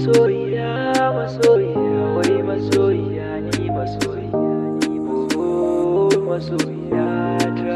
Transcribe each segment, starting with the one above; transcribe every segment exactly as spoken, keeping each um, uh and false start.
Masoyiya, masoyiya, wai masoyiya ni masoyiya ni oh masoyiya ta.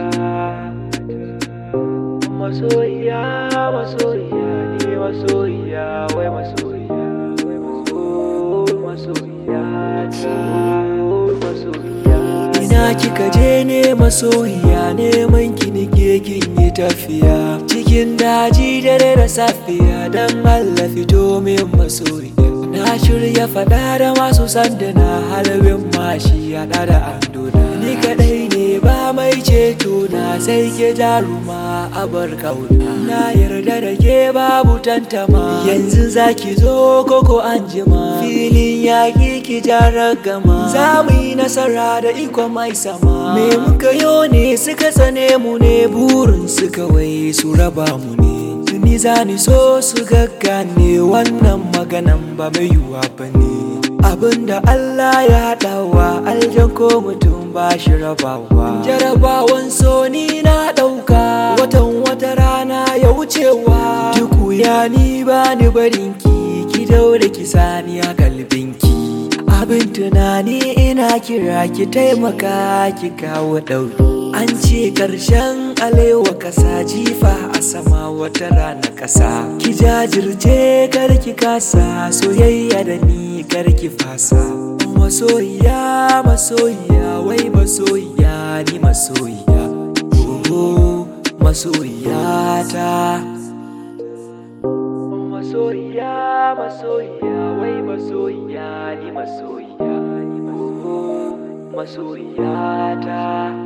Masoyiya, masoyiya ni masoyiya, wai masoyiya, wai oh masoyiya ta, oh masoyiya. Ina kika je ne masoyiya, neman ki nike kin yi tafiya cikin daji dare da safiya, dan Allah fito min masoyiya. Na shirya fada da masu sanduna, halin mashi haɗa da anduna. Ni kadai ne ba mai ceto na, sai ke jaruma abar kauna. Na yarda da ke babu tantama, yanzu zaki zo koko anjima. Filin yaƙi ki jarar gama, za mu yi nasara da iko mai sama. Me muka yo ne suka tsane mu ne, burin su kawai su raba mu ne. Ni zani so su gaggane wannan maganan ba mai yiwuwa ba ne. Abinda Allah ya haɗawa aljan ko mutum ba shi rabawa. Jarabawan so ni na ɗauka, watan wata rana ya wucewa. Duk wuya ni ba ni barinki, ki daure ki sani a kalbinki. Abin tunani ina kira ki taimaka ki kawo ɗauki. An ce ƙarshen alewa kasa, jifa a sama wata rana kasa. Ki jajirce kar ki kasa, soyayya da ni kar ki fasa. Masoyiya, masoyiya, wai masoyiya ni masoyiya oh masoyiya ta. Masoyiya, masoyiya, wai masoyiya ni masoyiya oh masoyiya ta.